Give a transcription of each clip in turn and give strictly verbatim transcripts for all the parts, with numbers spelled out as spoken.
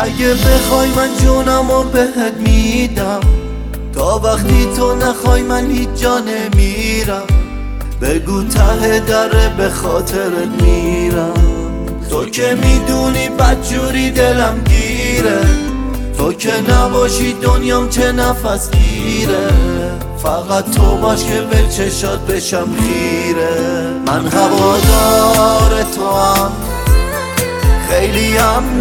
اگه بخوای من جونمو بهت میدم، تا وقتی تو نخوای من هیچ جا نمیرم. بگو ته دره به خاطرت میرم. تو که میدونی بدجوری دلم گیره، تو که نباشی دنیام چه نفس گیره. فقط تو باش که به چشات بشم خیره. من هوادار تو هم، خیلی هم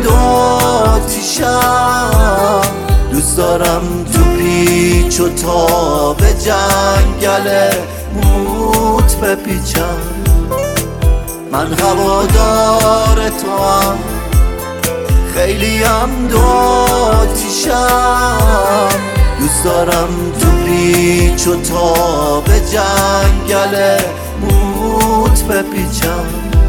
دوتیشم. دوست دارم تو پیچ و تا به جنگل موت بپیچم. من هوادار تو هم، خیلی هم دوتیشم. دوست دارم تو پیچ و تا به جنگل موت بپیچم.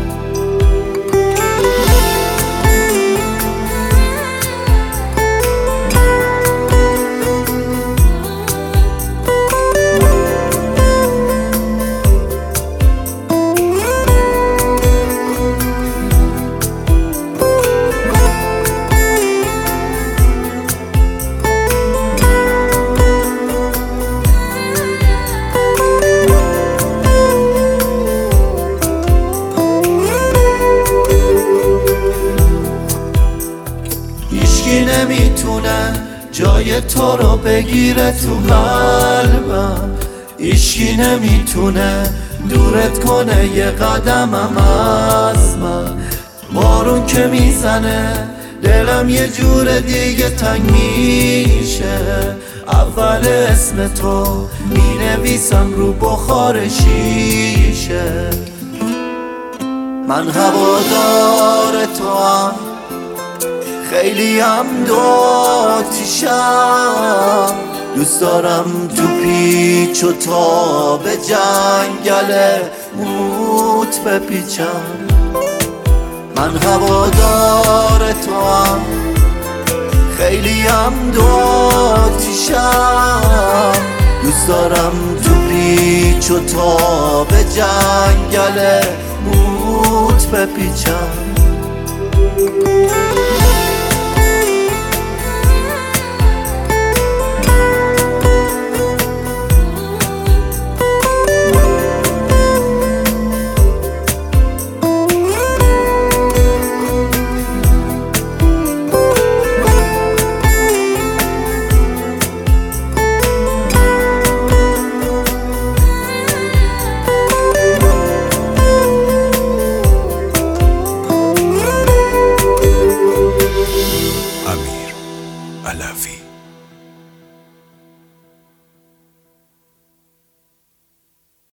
هیچکی نمیتونه جای تو رو بگیره تو قلبم. هیچکی نمیتونه دورت کنه یه قدمم از من. بارون که میزنه دلم یه جور دیگه تنگ میشه. اول اسم تو مینویسم رو بخار شیشه. من هوادار تو هم، خیلی هم دوتیشم. دوست دارم تو پیچ و تا به جنگل موت بپیچم. من هوادار تو هم، خیلی هم دوتیشم. دوست دارم تو پیچ و تا به جنگل موت بپیچم. امیر علوی.